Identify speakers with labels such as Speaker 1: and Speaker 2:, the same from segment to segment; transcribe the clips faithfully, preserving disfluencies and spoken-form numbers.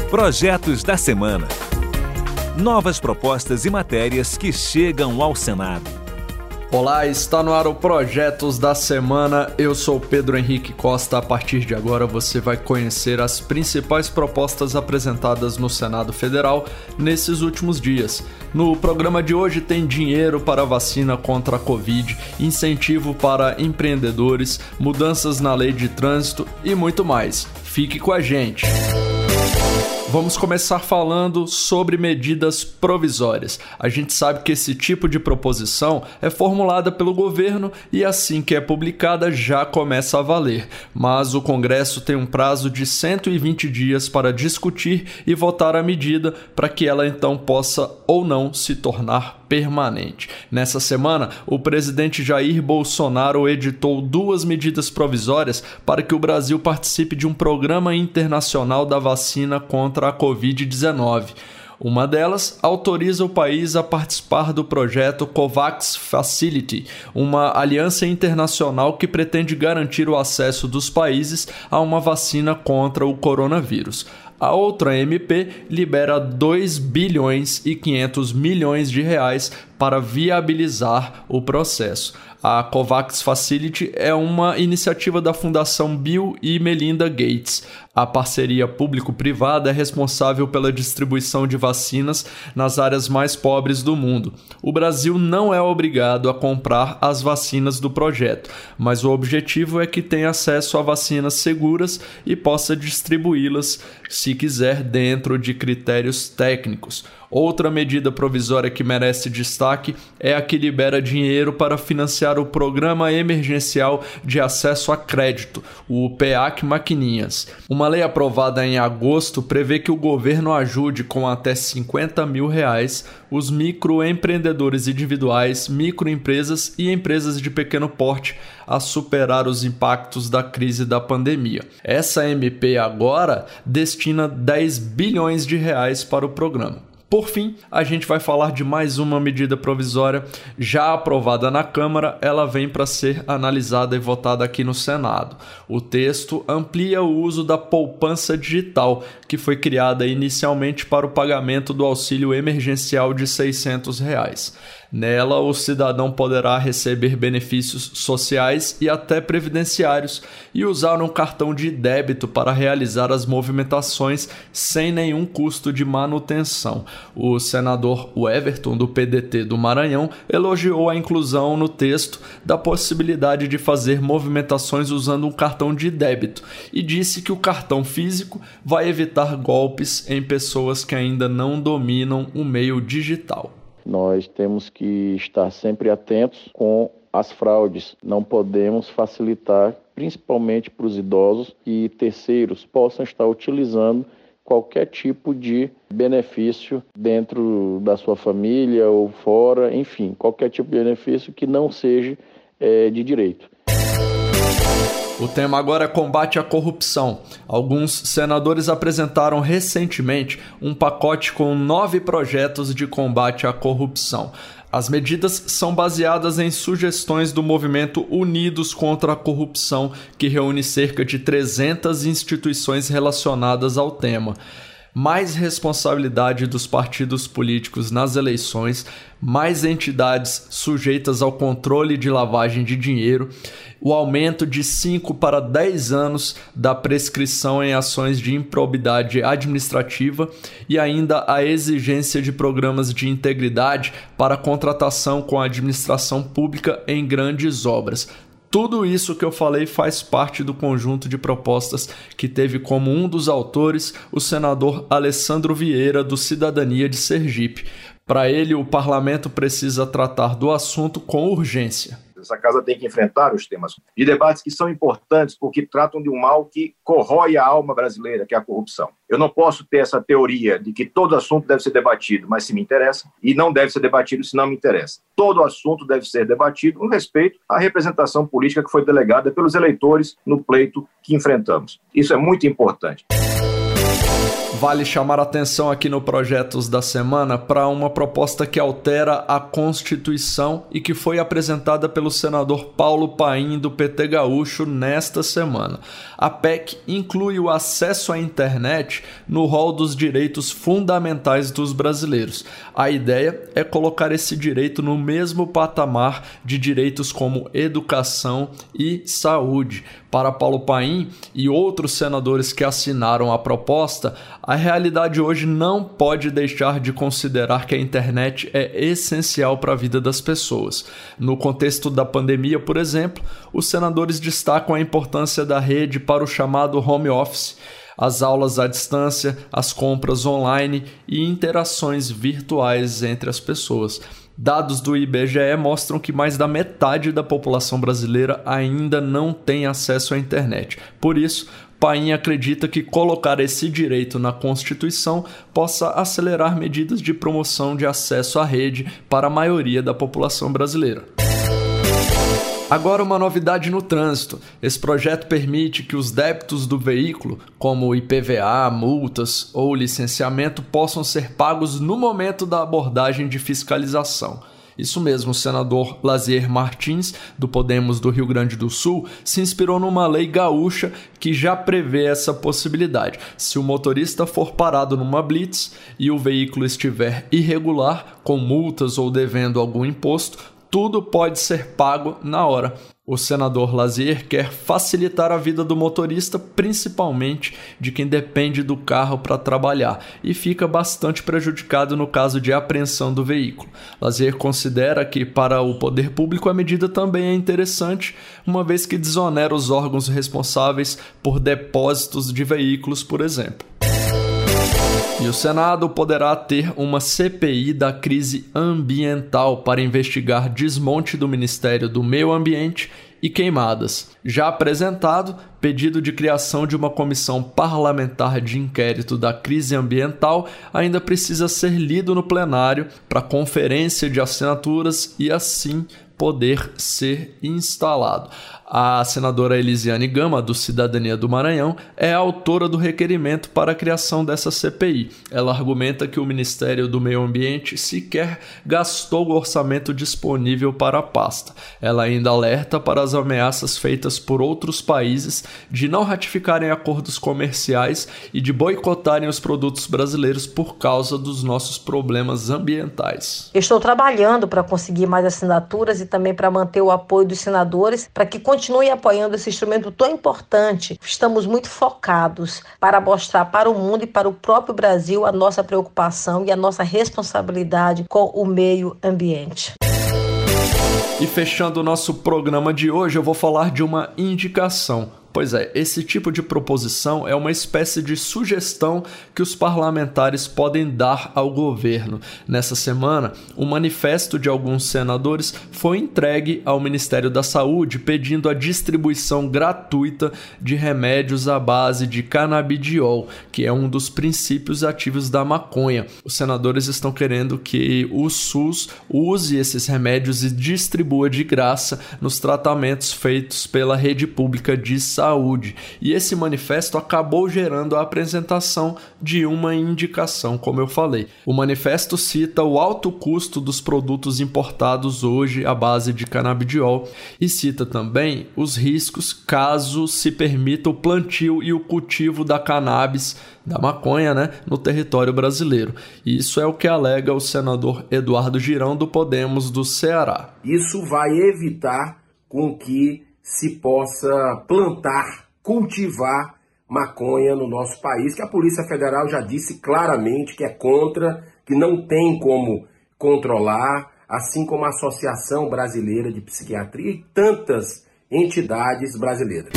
Speaker 1: Projetos da Semana. Novas propostas e matérias que chegam ao Senado.
Speaker 2: Olá, está no ar o Projetos da Semana. Eu sou Pedro Henrique Costa. A partir de agora você vai conhecer as principais propostas apresentadas no Senado Federal nesses últimos dias. No programa de hoje tem dinheiro para a vacina contra a Covid, incentivo para empreendedores, mudanças na lei de trânsito e muito mais. Fique com a gente! Vamos começar falando sobre medidas provisórias. A gente sabe que esse tipo de proposição é formulada pelo governo e assim que é publicada já começa a valer. Mas o Congresso tem um prazo de cento e vinte dias para discutir e votar a medida para que ela então possa ou não se tornar permanente. Nessa semana, o presidente Jair Bolsonaro editou duas medidas provisórias para que o Brasil participe de um programa internacional da vacina contra a covid dezenove. Uma delas autoriza o país a participar do projeto COVAX Facility, uma aliança internacional que pretende garantir o acesso dos países a uma vacina contra o coronavírus. A outra M P libera dois bilhões e quinhentos milhões de reais para viabilizar o processo. A COVAX Facility é uma iniciativa da Fundação Bill e Melinda Gates. A parceria público-privada é responsável pela distribuição de vacinas nas áreas mais pobres do mundo. O Brasil não é obrigado a comprar as vacinas do projeto, mas o objetivo é que tenha acesso a vacinas seguras e possa distribuí-las, se quiser, dentro de critérios técnicos. Outra medida provisória que merece destaque é a que libera dinheiro para financiar o Programa Emergencial de Acesso a Crédito, o PEAC Maquininhas. Uma lei aprovada em agosto prevê que o governo ajude com até cinquenta mil reais os microempreendedores individuais, microempresas e empresas de pequeno porte a superar os impactos da crise da pandemia. Essa M P agora destina dez bilhões de reais para o programa. Por fim, a gente vai falar de mais uma medida provisória já aprovada na Câmara. Ela vem para ser analisada e votada aqui no Senado. O texto amplia o uso da poupança digital, que foi criada inicialmente para o pagamento do auxílio emergencial de seiscentos reais. Nela, o cidadão poderá receber benefícios sociais e até previdenciários e usar um cartão de débito para realizar as movimentações sem nenhum custo de manutenção. O senador Everton, do P D T do Maranhão, elogiou a inclusão no texto da possibilidade de fazer movimentações usando um cartão de débito e disse que o cartão físico vai evitar golpes em pessoas que ainda não dominam o meio digital.
Speaker 3: Nós temos que estar sempre atentos com as fraudes. Não podemos facilitar, principalmente para os idosos, que terceiros possam estar utilizando qualquer tipo de benefício dentro da sua família ou fora, enfim, qualquer tipo de benefício que não seja é, de direito.
Speaker 2: O tema agora é combate à corrupção. Alguns senadores apresentaram recentemente um pacote com nove projetos de combate à corrupção. As medidas são baseadas em sugestões do movimento Unidos contra a Corrupção, que reúne cerca de trezentas instituições relacionadas ao tema. Mais responsabilidade dos partidos políticos nas eleições, mais entidades sujeitas ao controle de lavagem de dinheiro, o aumento de cinco para dez anos da prescrição em ações de improbidade administrativa e ainda a exigência de programas de integridade para contratação com a administração pública em grandes obras. Tudo isso que eu falei faz parte do conjunto de propostas que teve como um dos autores o senador Alessandro Vieira, do Cidadania de Sergipe. Para ele, o parlamento precisa tratar do assunto com urgência.
Speaker 4: Essa casa tem que enfrentar os temas de debates que são importantes porque tratam de um mal que corrói a alma brasileira, que é a corrupção. Eu não posso ter essa teoria de que todo assunto deve ser debatido, mas se me interessa, e não deve ser debatido se não me interessa. Todo assunto deve ser debatido com respeito à representação política que foi delegada pelos eleitores no pleito que enfrentamos. Isso é muito importante.
Speaker 2: Vale chamar a atenção aqui no Projetos da Semana para uma proposta que altera a Constituição e que foi apresentada pelo senador Paulo Paim, do P T Gaúcho, nesta semana. A P E C inclui o acesso à internet no rol dos direitos fundamentais dos brasileiros. A ideia é colocar esse direito no mesmo patamar de direitos como educação e saúde. Para Paulo Paim e outros senadores que assinaram a proposta, a realidade hoje não pode deixar de considerar que a internet é essencial para a vida das pessoas. No contexto da pandemia, por exemplo, os senadores destacam a importância da rede para o chamado home office, as aulas à distância, as compras online e interações virtuais entre as pessoas. Dados do I B G E mostram que mais da metade da população brasileira ainda não tem acesso à internet. Por isso, Paim acredita que colocar esse direito na Constituição possa acelerar medidas de promoção de acesso à rede para a maioria da população brasileira. Agora, uma novidade no trânsito. Esse projeto permite que os débitos do veículo, como I P V A, multas ou licenciamento, possam ser pagos no momento da abordagem de fiscalização. Isso mesmo, o senador Lazier Martins, do Podemos do Rio Grande do Sul, se inspirou numa lei gaúcha que já prevê essa possibilidade. Se o motorista for parado numa blitz e o veículo estiver irregular, com multas ou devendo algum imposto, tudo pode ser pago na hora. O senador Lazier quer facilitar a vida do motorista, principalmente de quem depende do carro para trabalhar, e fica bastante prejudicado no caso de apreensão do veículo. Lazier considera que, para o poder público, a medida também é interessante, uma vez que desonera os órgãos responsáveis por depósitos de veículos, por exemplo. E o Senado poderá ter uma C P I da crise ambiental para investigar desmonte do Ministério do Meio Ambiente e queimadas. Já apresentado, pedido de criação de uma comissão parlamentar de inquérito da crise ambiental ainda precisa ser lido no plenário para conferência de assinaturas e assim poder ser instalado. A senadora Elisiane Gama, do Cidadania do Maranhão, é a autora do requerimento para a criação dessa C P I. Ela argumenta que o Ministério do Meio Ambiente sequer gastou o orçamento disponível para a pasta. Ela ainda alerta para as ameaças feitas por outros países de não ratificarem acordos comerciais e de boicotarem os produtos brasileiros por causa dos nossos problemas ambientais.
Speaker 5: Estou trabalhando para conseguir mais assinaturas e também para manter o apoio dos senadores para que continue apoiando esse instrumento tão importante. Estamos muito focados para mostrar para o mundo e para o próprio Brasil a nossa preocupação e a nossa responsabilidade com o meio ambiente.
Speaker 2: E fechando o nosso programa de hoje, eu vou falar de uma indicação. Pois é, esse tipo de proposição é uma espécie de sugestão que os parlamentares podem dar ao governo. Nessa semana, um manifesto de alguns senadores foi entregue ao Ministério da Saúde pedindo a distribuição gratuita de remédios à base de canabidiol, que é um dos princípios ativos da maconha. Os senadores estão querendo que o SUS use esses remédios e distribua de graça nos tratamentos feitos pela rede pública de saúde. Saúde. E esse manifesto acabou gerando a apresentação de uma indicação, como eu falei. O manifesto cita o alto custo dos produtos importados hoje à base de canabidiol e cita também os riscos caso se permita o plantio e o cultivo da cannabis, da maconha, né, no território brasileiro. Isso é o que alega o senador Eduardo Girão, do Podemos do Ceará.
Speaker 6: Isso vai evitar com que se possa plantar, cultivar maconha no nosso país, que a Polícia Federal já disse claramente que é contra, que não tem como controlar, assim como a Associação Brasileira de Psiquiatria e tantas entidades brasileiras.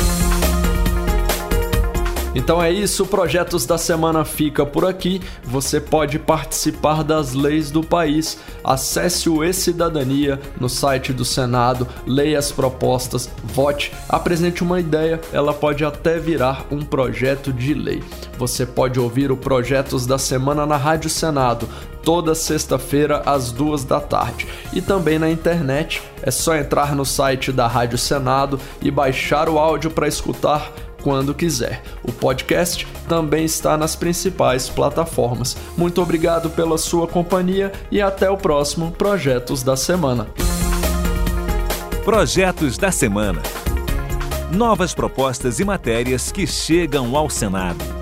Speaker 2: Então é isso, o Projetos da Semana fica por aqui. Você pode participar das leis do país. Acesse o E-Cidadania no site do Senado, leia as propostas, vote, apresente uma ideia, ela pode até virar um projeto de lei. Você pode ouvir o Projetos da Semana na Rádio Senado, toda sexta-feira às duas da tarde. E também na internet, é só entrar no site da Rádio Senado e baixar o áudio para escutar quando quiser. O podcast também está nas principais plataformas. Muito obrigado pela sua companhia e até o próximo Projetos da Semana.
Speaker 1: Projetos da Semana. Novas propostas e matérias que chegam ao Senado.